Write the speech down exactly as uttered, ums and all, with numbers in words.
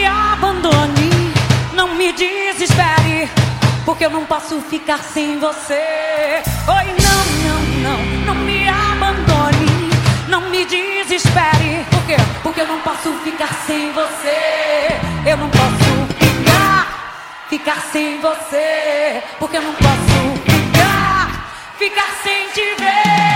me abandone, não me desespere, porque eu não posso ficar sem você. Oi, não, não, não, não me abandone, não me desespere. Por quê? Porque eu não posso ficar sem você. Eu não posso ficar, ficar sem você, porque eu não posso ficar, ficar sem te ver.